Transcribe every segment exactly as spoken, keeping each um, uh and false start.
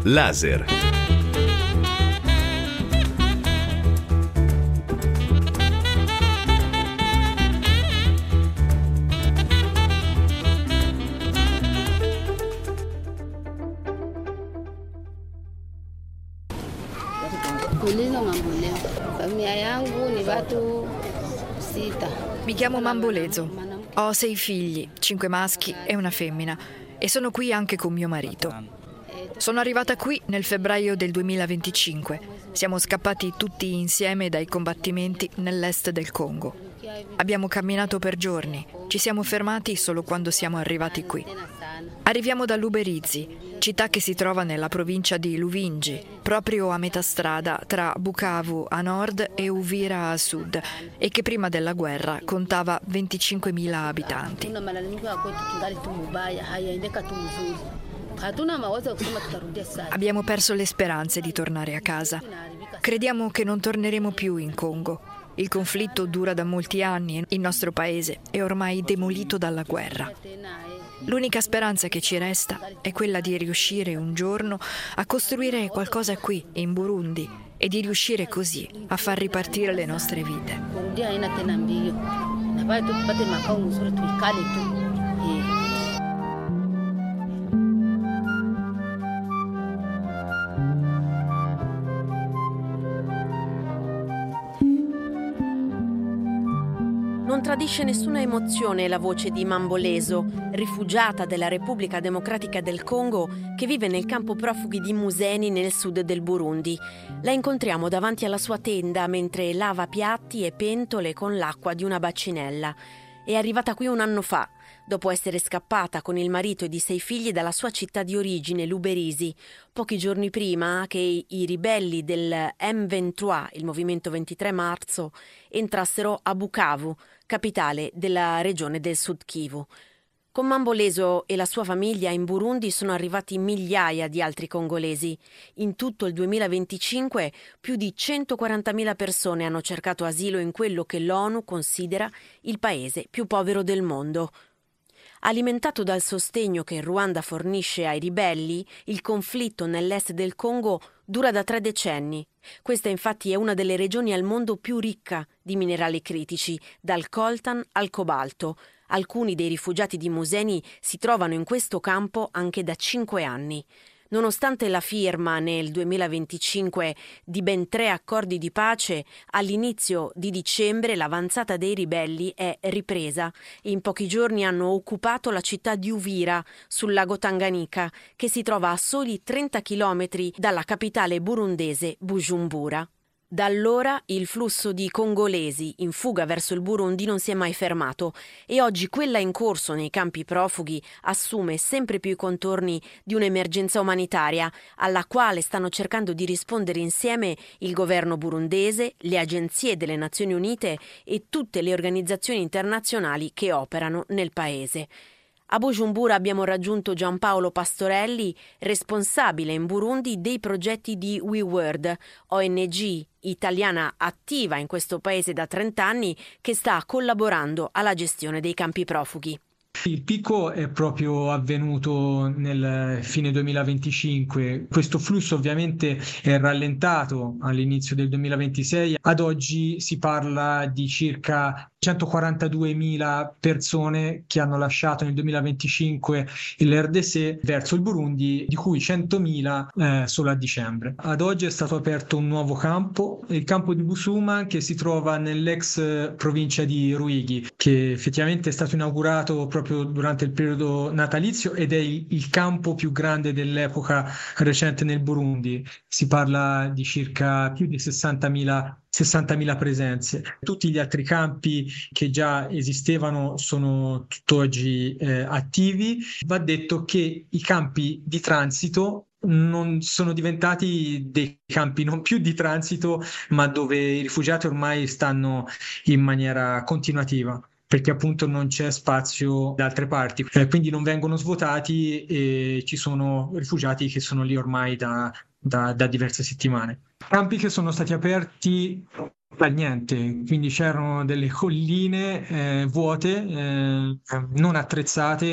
Laser. Mi chiamo Mambolezo, ho sei figli, cinque maschi e una femmina, e sono qui anche con mio marito. Sono arrivata qui nel febbraio del duemilaventicinque. Siamo scappati tutti insieme dai combattimenti nell'est del Congo. Abbiamo camminato per giorni, ci siamo fermati solo quando siamo arrivati qui. Arriviamo da Luberizi, città che si trova nella provincia di Luvingi, proprio a metà strada tra Bukavu a nord e Uvira a sud, e che prima della guerra contava venticinquemila abitanti. Abbiamo perso le speranze di tornare a casa. Crediamo che non torneremo più in Congo. Il conflitto dura da molti anni e il nostro paese è ormai demolito dalla guerra. L'unica speranza che ci resta è quella di riuscire un giorno a costruire qualcosa qui, in Burundi, e di riuscire così a far ripartire le nostre vite. Non tradisce nessuna emozione la voce di Mambolezo, rifugiata della Repubblica Democratica del Congo che vive nel campo profughi di Museni nel sud del Burundi. La incontriamo davanti alla sua tenda mentre lava piatti e pentole con l'acqua di una bacinella. È arrivata qui un anno fa, dopo essere scappata con il marito e di sei figli dalla sua città di origine, Luberizi, pochi giorni prima che i ribelli del M ventidue, il movimento ventitré marzo, entrassero a Bukavu, capitale della regione del Sud Kivu. Con Mambolezo e la sua famiglia in Burundi sono arrivati migliaia di altri congolesi. In tutto il duemilaventicinque più di centoquarantamila persone hanno cercato asilo in quello che l'ONU considera il paese più povero del mondo. Alimentato dal sostegno che il Ruanda fornisce ai ribelli, il conflitto nell'est del Congo dura da tre decenni. Questa infatti è una delle regioni al mondo più ricca di minerali critici, dal coltan al cobalto. Alcuni dei rifugiati di Museni si trovano in questo campo anche da cinque anni. Nonostante la firma nel duemilaventicinque di ben tre accordi di pace, all'inizio di dicembre l'avanzata dei ribelli è ripresa e in pochi giorni hanno occupato la città di Uvira, sul lago Tanganyika, che si trova a soli trenta chilometri dalla capitale burundese Bujumbura. Da allora il flusso di congolesi in fuga verso il Burundi non si è mai fermato e oggi quella in corso nei campi profughi assume sempre più i contorni di un'emergenza umanitaria alla quale stanno cercando di rispondere insieme il governo burundese, le agenzie delle Nazioni Unite e tutte le organizzazioni internazionali che operano nel paese. A Bujumbura abbiamo raggiunto Giampaolo Pastorelli, responsabile in Burundi dei progetti di WeWorld, O N G italiana attiva in questo paese da trenta anni che sta collaborando alla gestione dei campi profughi. Il picco è proprio avvenuto nel fine duemilaventicinque. Questo flusso ovviamente è rallentato all'inizio del duemilaventisei. Ad oggi si parla di circa centoquarantaduemila persone che hanno lasciato nel duemilaventicinque l'R D C verso il Burundi, di cui centomila eh, solo a dicembre. Ad oggi è stato aperto un nuovo campo, il campo di Busuma, che si trova nell'ex provincia di Ruigi, che effettivamente è stato inaugurato proprio durante il periodo natalizio ed è il, il campo più grande dell'epoca recente nel Burundi. Si parla di circa più di sessantamila sessantamila presenze. Tutti gli altri campi che già esistevano sono tutt'oggi eh, attivi. Va detto che i campi di transito non sono diventati dei campi non più di transito, ma dove i rifugiati ormai stanno in maniera continuativa, perché appunto non c'è spazio da altre parti, eh, quindi non vengono svuotati e ci sono rifugiati che sono lì ormai da, da, da diverse settimane. Campi che sono stati aperti dal niente, quindi c'erano delle colline eh, vuote, eh, non attrezzate,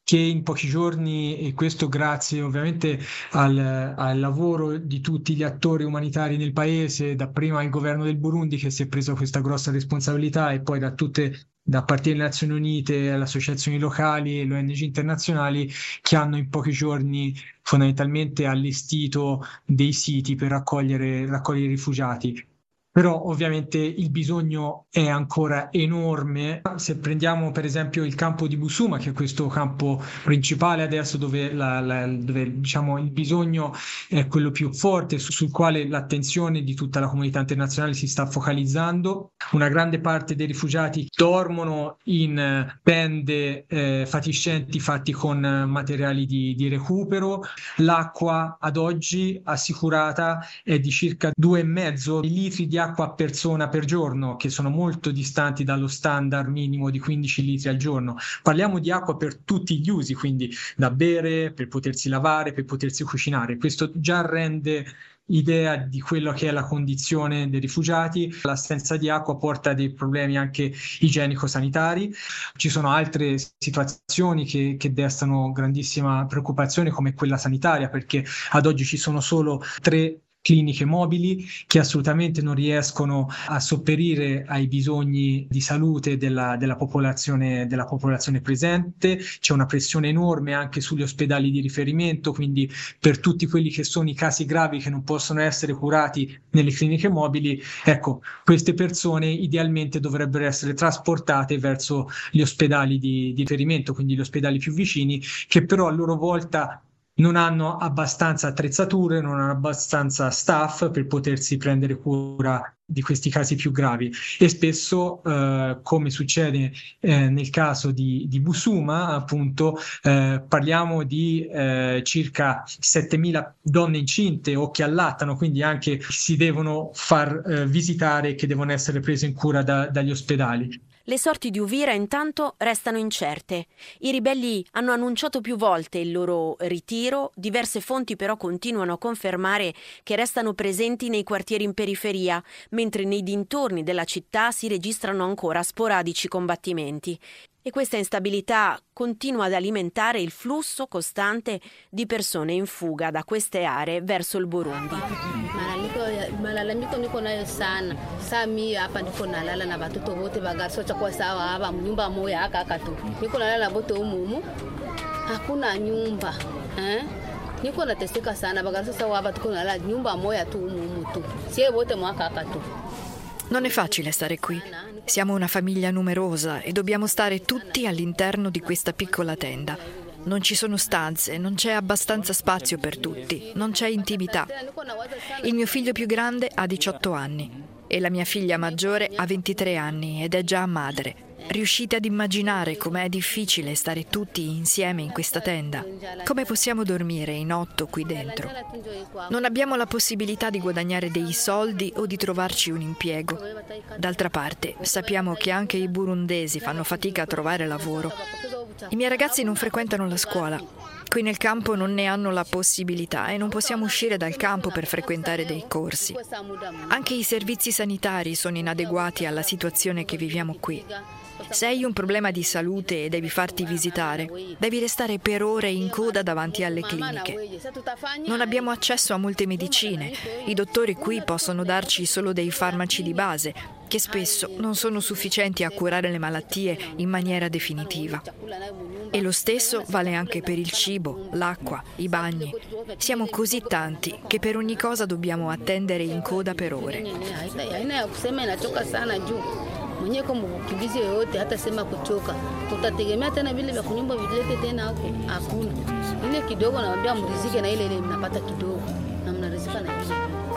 che in pochi giorni, e questo grazie ovviamente al, al lavoro di tutti gli attori umanitari nel paese, dapprima il governo del Burundi che si è preso questa grossa responsabilità e poi da tutte da partire alle Nazioni Unite, alle associazioni locali e le O N G internazionali che hanno in pochi giorni fondamentalmente allestito dei siti per raccogliere, raccogliere i rifugiati. Però ovviamente il bisogno è ancora enorme. Se prendiamo per esempio il campo di Busuma, che è questo campo principale adesso dove, la, la, dove diciamo, il bisogno è quello più forte, su, sul quale l'attenzione di tutta la comunità internazionale si sta focalizzando. Una grande parte dei rifugiati dormono in tende eh, fatiscenti fatti con materiali di, di recupero. L'acqua ad oggi assicurata è di circa due e mezzo litri di acqua a persona per giorno, che sono molto distanti dallo standard minimo di quindici litri al giorno. Parliamo di acqua per tutti gli usi, quindi da bere, per potersi lavare, per potersi cucinare. Questo già rende idea di quello che è la condizione dei rifugiati. L'assenza di acqua porta a dei problemi anche igienico-sanitari. Ci sono altre situazioni che, che destano grandissima preoccupazione, come quella sanitaria, perché ad oggi ci sono solo tre cliniche mobili che assolutamente non riescono a sopperire ai bisogni di salute della, della popolazione, della popolazione presente. C'è una pressione enorme anche sugli ospedali di riferimento, quindi per tutti quelli che sono i casi gravi che non possono essere curati nelle cliniche mobili, ecco, queste persone idealmente dovrebbero essere trasportate verso gli ospedali di, di riferimento, quindi gli ospedali più vicini, che però a loro volta non hanno abbastanza attrezzature, non hanno abbastanza staff per potersi prendere cura di questi casi più gravi. E spesso, eh, come succede eh, nel caso di, di Busuma, appunto, eh, parliamo di eh, circa settemila donne incinte o che allattano, quindi anche si devono far eh, visitare, che devono essere prese in cura da, dagli ospedali. Le sorti di Uvira intanto restano incerte. I ribelli hanno annunciato più volte il loro ritiro, diverse fonti però continuano a confermare che restano presenti nei quartieri in periferia, mentre nei dintorni della città si registrano ancora sporadici combattimenti. E questa instabilità continua ad alimentare il flusso costante di persone in fuga da queste aree verso il Burundi. Malalamiko niko nayo sana saa mi hapa niko nalala na batoto wote bagasocha kwa sawa hapa nyumba moja haka katu niko nalala bote umumu hakuna nyumba eh niko nateseka sana bagasocha hapa tuko nalala nyumba moja tu umumu tu sie wote mwaka katu. Non è facile stare qui. Siamo una famiglia numerosa e dobbiamo stare tutti all'interno di questa piccola tenda. Non ci sono stanze, non c'è abbastanza spazio per tutti, non c'è intimità. Il mio figlio più grande ha diciotto anni e la mia figlia maggiore ha ventitré anni ed è già madre. Riuscite ad immaginare com'è difficile stare tutti insieme in questa tenda? Come possiamo dormire in otto qui dentro? Non abbiamo la possibilità di guadagnare dei soldi o di trovarci un impiego. D'altra parte, sappiamo che anche i burundesi fanno fatica a trovare lavoro. I miei ragazzi non frequentano la scuola. Qui nel campo non ne hanno la possibilità e non possiamo uscire dal campo per frequentare dei corsi. Anche i servizi sanitari sono inadeguati alla situazione che viviamo qui. Se hai un problema di salute e devi farti visitare, devi restare per ore in coda davanti alle cliniche. Non abbiamo accesso a molte medicine. I dottori qui possono darci solo dei farmaci di base, che spesso non sono sufficienti a curare le malattie in maniera definitiva. E lo stesso vale anche per il cibo, l'acqua, i bagni. Siamo così tanti che per ogni cosa dobbiamo attendere in coda per ore. Mwenyewe kama ukimbizi yoyote hata sema kuchoka utategemea tena vile vya kunyumba vilete tena huko hakuna ile kidogo naambia mrizike na ile ile mnapata kidogo na mnarizika na ile.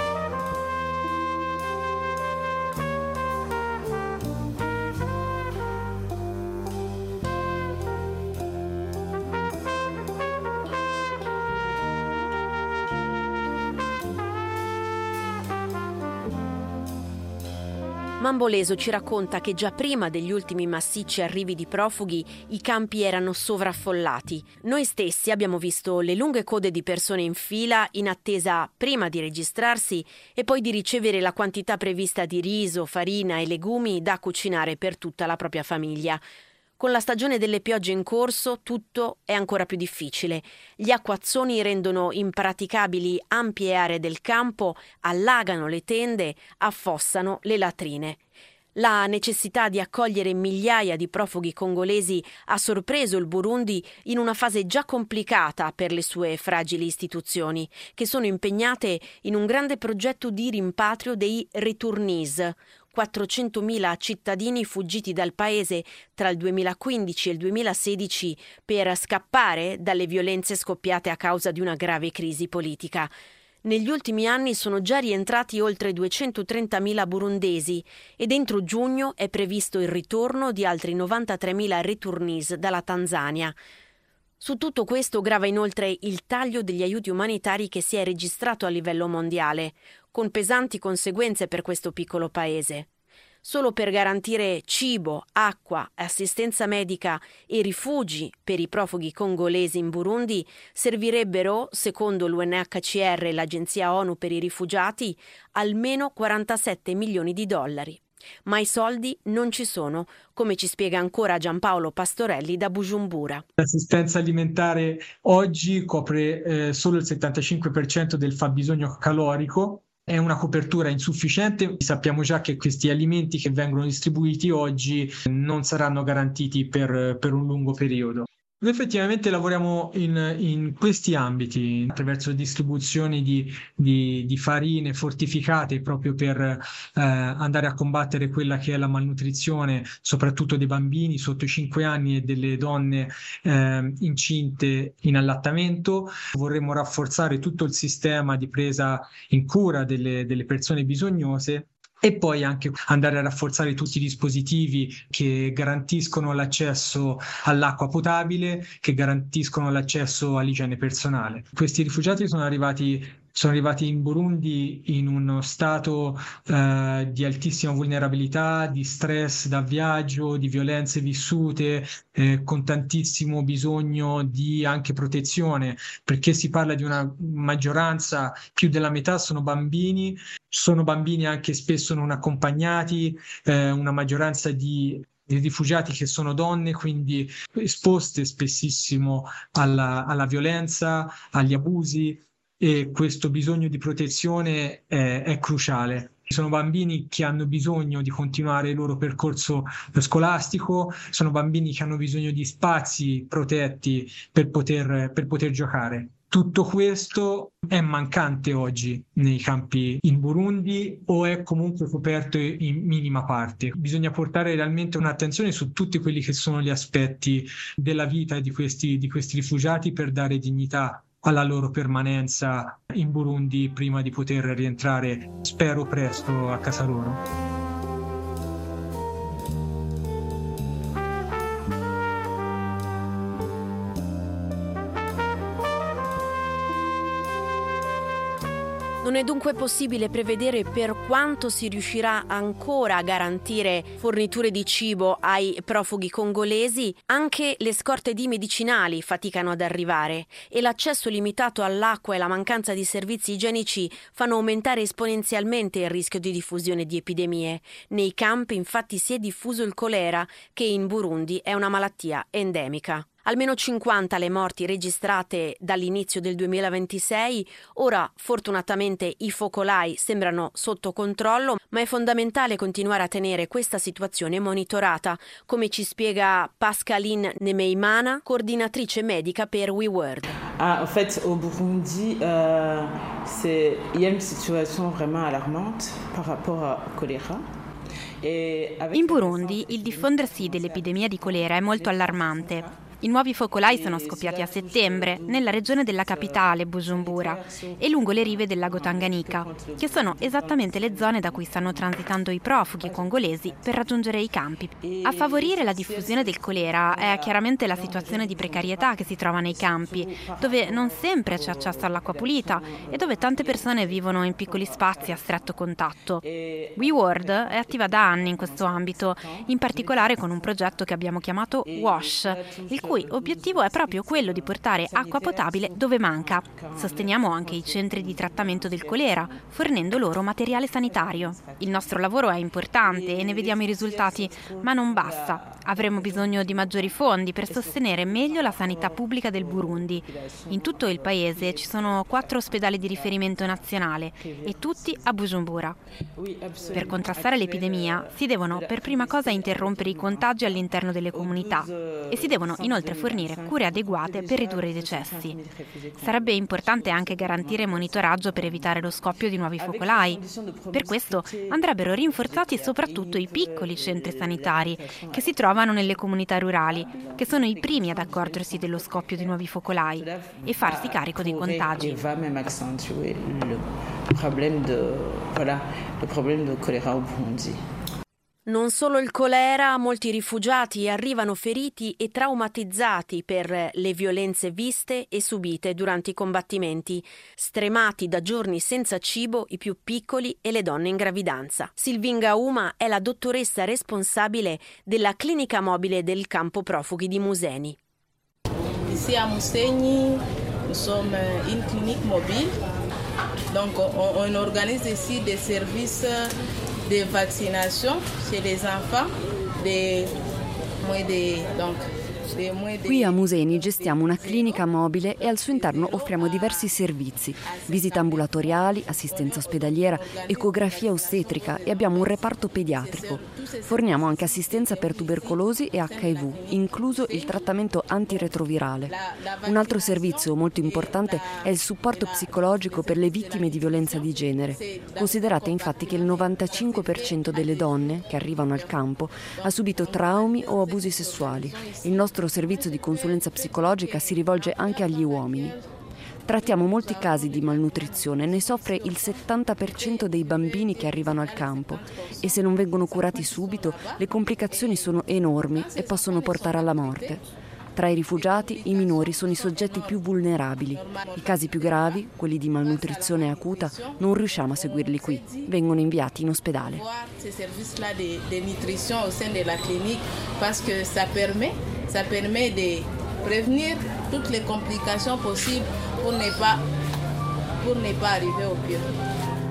Mamboleso ci racconta che già prima degli ultimi massicci arrivi di profughi i campi erano sovraffollati. Noi stessi abbiamo visto le lunghe code di persone in fila in attesa prima di registrarsi e poi di ricevere la quantità prevista di riso, farina e legumi da cucinare per tutta la propria famiglia. Con la stagione delle piogge in corso tutto è ancora più difficile. Gli acquazzoni rendono impraticabili ampie aree del campo, allagano le tende, affossano le latrine. La necessità di accogliere migliaia di profughi congolesi ha sorpreso il Burundi in una fase già complicata per le sue fragili istituzioni, che sono impegnate in un grande progetto di rimpatrio dei returnees, quattrocentomila cittadini fuggiti dal paese tra il duemilaquindici e il duemilasedici per scappare dalle violenze scoppiate a causa di una grave crisi politica. Negli ultimi anni sono già rientrati oltre duecentotrentamila burundesi ed entro giugno è previsto il ritorno di altri novantatremila returnees dalla Tanzania. Su tutto questo grava inoltre il taglio degli aiuti umanitari che si è registrato a livello mondiale, con pesanti conseguenze per questo piccolo paese. Solo per garantire cibo, acqua, assistenza medica e rifugi per i profughi congolesi in Burundi servirebbero, secondo l'U N H C R e l'Agenzia ONU per i rifugiati, almeno quarantasette milioni di dollari. Ma i soldi non ci sono, come ci spiega ancora Giampaolo Pastorelli da Bujumbura. L'assistenza alimentare oggi copre eh, solo il settantacinque per cento del fabbisogno calorico. È una copertura insufficiente. Sappiamo già che questi alimenti che vengono distribuiti oggi non saranno garantiti per, per un lungo periodo. Noi effettivamente lavoriamo in, in questi ambiti attraverso distribuzioni di, di, di farine fortificate proprio per eh, andare a combattere quella che è la malnutrizione, soprattutto dei bambini sotto i cinque anni e delle donne eh, incinte in allattamento. Vorremmo rafforzare tutto il sistema di presa in cura delle, delle persone bisognose. E poi anche andare a rafforzare tutti i dispositivi che garantiscono l'accesso all'acqua potabile, che garantiscono l'accesso all'igiene personale. Questi rifugiati sono arrivati Sono arrivati in Burundi in uno stato eh, di altissima vulnerabilità, di stress da viaggio, di violenze vissute, eh, con tantissimo bisogno di anche protezione, perché si parla di una maggioranza, più della metà sono bambini, sono bambini anche spesso non accompagnati, eh, una maggioranza di di rifugiati che sono donne, quindi esposte spessissimo alla, alla violenza, agli abusi. E questo bisogno di protezione è, è cruciale. Sono bambini che hanno bisogno di continuare il loro percorso scolastico, sono bambini che hanno bisogno di spazi protetti per poter, per poter giocare. Tutto questo è mancante oggi nei campi in Burundi o è comunque coperto in minima parte. Bisogna portare realmente un'attenzione su tutti quelli che sono gli aspetti della vita di questi, di questi rifugiati per dare dignità alla loro permanenza in Burundi prima di poter rientrare, spero presto, a casa loro. Non è dunque possibile prevedere per quanto si riuscirà ancora a garantire forniture di cibo ai profughi congolesi. Anche le scorte di medicinali faticano ad arrivare e l'accesso limitato all'acqua e la mancanza di servizi igienici fanno aumentare esponenzialmente il rischio di diffusione di epidemie. Nei campi infatti si è diffuso il colera, che in Burundi è una malattia endemica. Almeno cinquanta le morti registrate dall'inizio del duemilaventisei, ora fortunatamente i focolai sembrano sotto controllo, ma è fondamentale continuare a tenere questa situazione monitorata, come ci spiega Pascaline Nemeimana, coordinatrice medica per WeWorld. Ah, en fait, au Burundi, euh, c'est, il y a une situation vraiment alarmante par rapport au choléra. In Burundi il diffondersi dell'epidemia di colera è molto allarmante. I nuovi focolai sono scoppiati a settembre nella regione della capitale, Bujumbura, e lungo le rive del lago Tanganyika, che sono esattamente le zone da cui stanno transitando i profughi congolesi per raggiungere i campi. A favorire la diffusione del colera è chiaramente la situazione di precarietà che si trova nei campi, dove non sempre c'è accesso all'acqua pulita e dove tante persone vivono in piccoli spazi a stretto contatto. WeWorld è attiva da anni in questo ambito, in particolare con un progetto che abbiamo chiamato WASH, il cui cui obiettivo è proprio quello di portare acqua potabile dove manca. Sosteniamo anche i centri di trattamento del colera, fornendo loro materiale sanitario. Il nostro lavoro è importante e ne vediamo i risultati, ma non basta. Avremo bisogno di maggiori fondi per sostenere meglio la sanità pubblica del Burundi. In tutto il paese ci sono quattro ospedali di riferimento nazionale e tutti a Bujumbura. Per contrastare l'epidemia si devono per prima cosa interrompere i contagi all'interno delle comunità e si devono inoltre fornire cure adeguate per ridurre i decessi. Sarebbe importante anche garantire monitoraggio per evitare lo scoppio di nuovi focolai. Per questo andrebbero rinforzati soprattutto i piccoli centri sanitari che si trovano nelle comunità rurali, che sono i primi ad accorgersi dello scoppio di nuovi focolai e farsi carico dei contagi. Non solo il colera, molti rifugiati arrivano feriti e traumatizzati per le violenze viste e subite durante i combattimenti, stremati da giorni senza cibo i più piccoli e le donne in gravidanza. Sylvinga Uma è la dottoressa responsabile della clinica mobile del campo profughi di Museni. Ici à Mousséni, nous sommes une clinique mobile. Donc on, on organise ici des services de vaccination chez les enfants de moins de donc Qui a Museni gestiamo una clinica mobile e al suo interno offriamo diversi servizi: visite ambulatoriali, assistenza ospedaliera, ecografia ostetrica e abbiamo un reparto pediatrico. Forniamo anche assistenza per tubercolosi e acca i vu, incluso il trattamento antiretrovirale. Un altro servizio molto importante è il supporto psicologico per le vittime di violenza di genere. Considerate infatti che il novantacinque per cento delle donne che arrivano al campo ha subito traumi o abusi sessuali. Il nostro Il servizio di consulenza psicologica si rivolge anche agli uomini. Trattiamo molti casi di malnutrizione, ne soffre il settanta per cento dei bambini che arrivano al campo e se non vengono curati subito le complicazioni sono enormi e possono portare alla morte. Tra i rifugiati i minori sono i soggetti più vulnerabili. I casi più gravi, quelli di malnutrizione acuta, non riusciamo a seguirli qui, vengono inviati in ospedale. Ça permet de prévenir toutes les complications possibles pour ne pas, pour ne pas arriver au pire.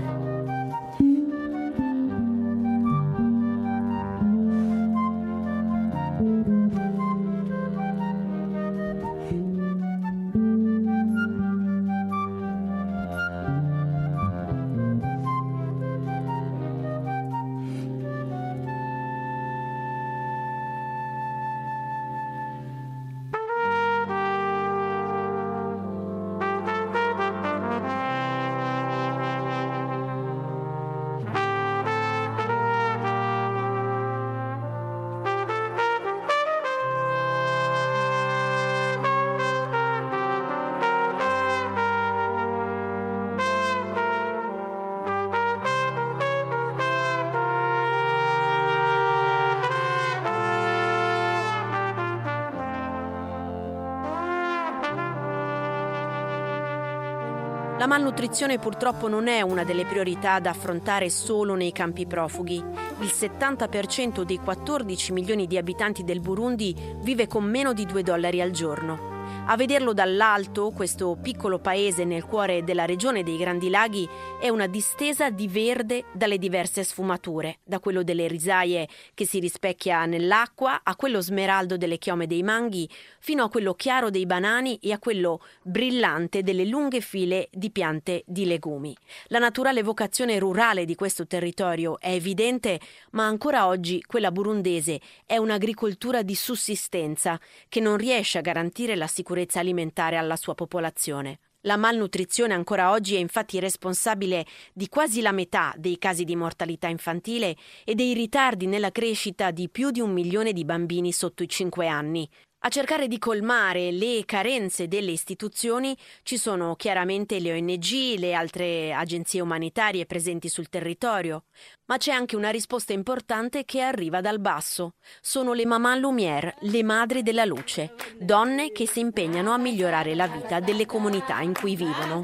La malnutrizione purtroppo non è una delle priorità da affrontare solo nei campi profughi. Il settanta per cento dei quattordici milioni di abitanti del Burundi vive con meno di due dollari al giorno. A vederlo dall'alto, questo piccolo paese nel cuore della regione dei Grandi Laghi è una distesa di verde dalle diverse sfumature, da quello delle risaie che si rispecchia nell'acqua, a quello smeraldo delle chiome dei manghi, fino a quello chiaro dei banani e a quello brillante delle lunghe file di piante di legumi. La naturale vocazione rurale di questo territorio è evidente, ma ancora oggi quella burundese è un'agricoltura di sussistenza che non riesce a garantire la sicurezza alimentare alla sua popolazione. La malnutrizione ancora oggi è infatti responsabile di quasi la metà dei casi di mortalità infantile e dei ritardi nella crescita di più di un milione di bambini sotto i cinque anni. A cercare di colmare le carenze delle istituzioni ci sono chiaramente le O N G, le altre agenzie umanitarie presenti sul territorio, ma c'è anche una risposta importante che arriva dal basso. Sono le Maman Lumière, le madri della luce, donne che si impegnano a migliorare la vita delle comunità in cui vivono.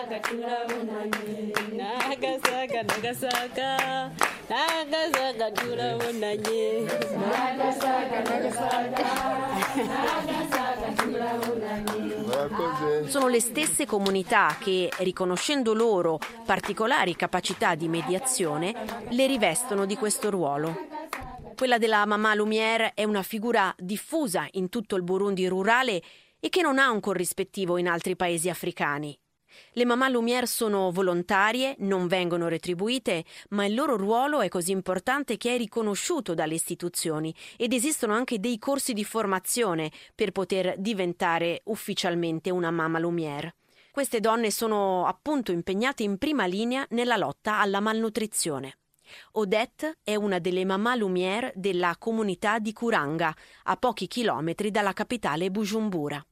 Sono le stesse comunità che, riconoscendo loro particolari capacità di mediazione, le rivestono di questo ruolo. Quella della Mamma Lumière è una figura diffusa in tutto il Burundi rurale e che non ha un corrispettivo in altri paesi africani. Le Mamma Lumière sono volontarie, non vengono retribuite, ma il loro ruolo è così importante che è riconosciuto dalle istituzioni ed esistono anche dei corsi di formazione per poter diventare ufficialmente una Mamma Lumière. Queste donne sono appunto impegnate in prima linea nella lotta alla malnutrizione. Odette è una delle Mamma Lumière della comunità di Kuranga, a pochi chilometri dalla capitale Bujumbura.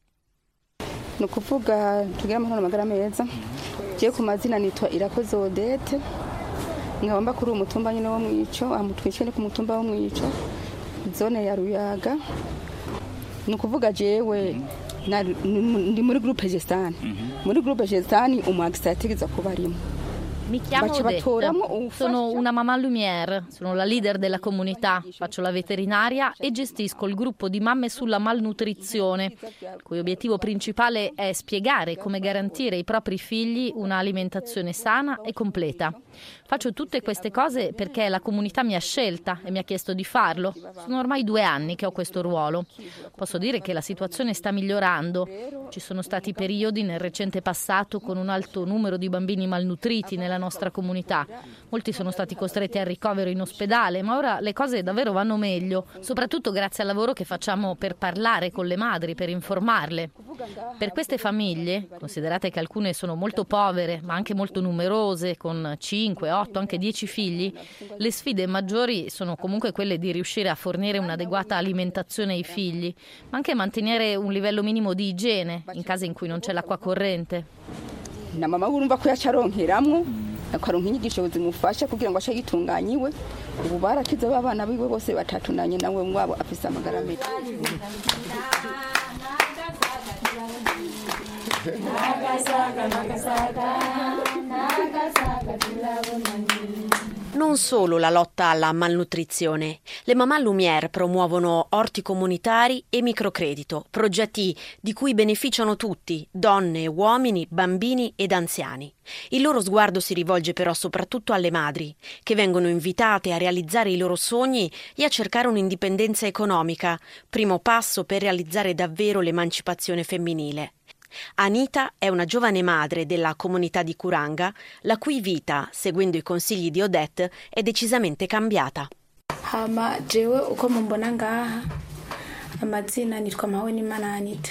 ni ukuvuga tugira amahoro magara meza je ku mazina nitwa Irakoze Odette nkaba mba kuri umutumba nyine wo mwico amutwice ni ku mutumba wo mwico zone ya Ruyaga ni ukuvuga jewe ndi muri groupe Gestani muri groupe Gestani umwagistrategeza kuba arimo. Mi chiamo Odette, sono una Mamma Lumière, sono la leader della comunità, faccio la veterinaria e gestisco il gruppo di mamme sulla malnutrizione, il cui obiettivo principale è spiegare come garantire ai propri figli un'alimentazione sana e completa. Faccio tutte queste cose perché la comunità mi ha scelta e mi ha chiesto di farlo. Sono ormai due anni che ho questo ruolo. Posso dire che la situazione sta migliorando. Ci sono stati periodi nel recente passato con un alto numero di bambini malnutriti nella nostra comunità. Molti sono stati costretti al ricovero in ospedale, ma ora le cose davvero vanno meglio, soprattutto grazie al lavoro che facciamo per parlare con le madri, per informarle. Per queste famiglie, considerate che alcune sono molto povere, ma anche molto numerose, con cinque, otto, anche dieci figli, le sfide maggiori sono comunque quelle di riuscire a fornire un'adeguata alimentazione ai figli, ma anche mantenere un livello minimo di igiene in case in cui non c'è l'acqua corrente. Na mama urumva ko yacaronkeramwo akaronka inyigisho zimufasha kugira ngo ashe yitunganyiwe ubu barakize abana biwe bose batatu nanye nawe mwabo afise amagara meza. Non solo la lotta alla malnutrizione, le Mamma Lumière promuovono orti comunitari e microcredito, progetti di cui beneficiano tutti, donne, uomini, bambini ed anziani. Il loro sguardo si rivolge però soprattutto alle madri, che vengono invitate a realizzare i loro sogni e a cercare un'indipendenza economica, primo passo per realizzare davvero l'emancipazione femminile. Anita è una giovane madre della comunità di Kuranga, la cui vita, seguendo i consigli di Odette, è decisamente cambiata. Hama jewe uko mumbona ngaha amazina nitwa Mawenimana Anita.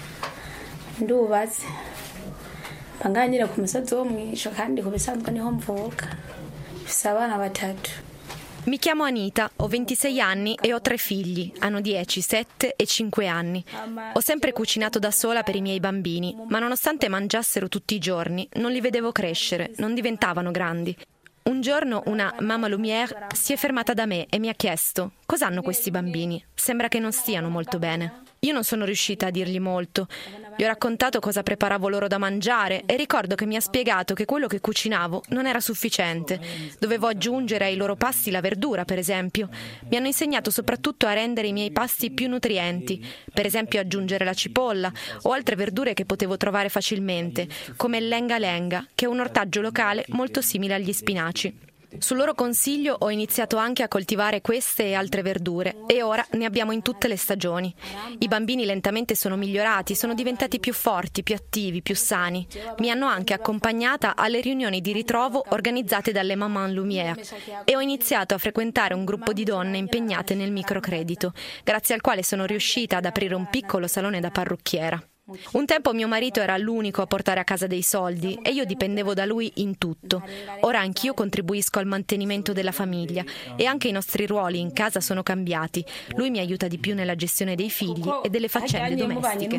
Ndubaze banganyira ku musozi wo mwisho kandi ku bisanzwe niho mvuka. Mfise abana batatu. Mi chiamo Anita, ho ventisei anni e ho tre figli, hanno dieci, sette e cinque anni. Ho sempre cucinato da sola per i miei bambini, ma nonostante mangiassero tutti i giorni, non li vedevo crescere, non diventavano grandi. Un giorno una Mamma Lumière si è fermata da me e mi ha chiesto: cosa hanno questi bambini? Sembra che non stiano molto bene. Io non sono riuscita a dirgli molto. Gli ho raccontato cosa preparavo loro da mangiare e ricordo che mi ha spiegato che quello che cucinavo non era sufficiente. Dovevo aggiungere ai loro pasti la verdura, per esempio. Mi hanno insegnato soprattutto a rendere i miei pasti più nutrienti, per esempio aggiungere la cipolla o altre verdure che potevo trovare facilmente, come il lenga lenga, che è un ortaggio locale molto simile agli spinaci. Sul loro consiglio ho iniziato anche a coltivare queste e altre verdure e ora ne abbiamo in tutte le stagioni. I bambini lentamente sono migliorati, sono diventati più forti, più attivi, più sani. Mi hanno anche accompagnata alle riunioni di ritrovo organizzate dalle Mamma Lumière e ho iniziato a frequentare un gruppo di donne impegnate nel microcredito, grazie al quale sono riuscita ad aprire un piccolo salone da parrucchiera. Un tempo mio marito era l'unico a portare a casa dei soldi e io dipendevo da lui in tutto. Ora anch'io contribuisco al mantenimento della famiglia e anche i nostri ruoli in casa sono cambiati. Lui mi aiuta di più nella gestione dei figli e delle faccende domestiche.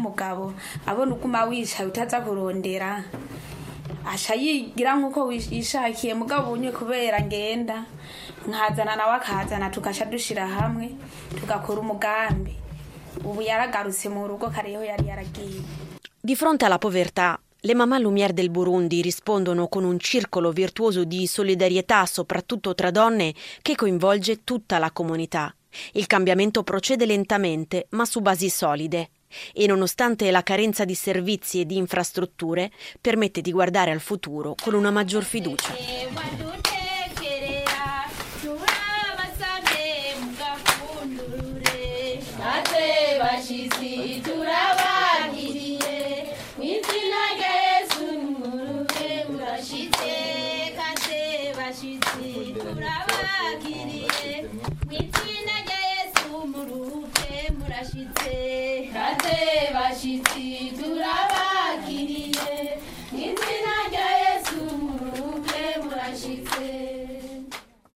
Ashayigira nkuko wishakiye mugabo unye kubera ngenda nkazana nawe akazana tukasha dushira hamwe tugakora umugambi. Di fronte alla povertà, Le Mamà Lumière del Burundi rispondono con un circolo virtuoso di solidarietà, soprattutto tra donne, che coinvolge tutta la comunità. Il cambiamento procede lentamente, ma su basi solide. E nonostante la carenza di servizi e di infrastrutture, permette di guardare al futuro con una maggior fiducia. Kate bashitsi turaba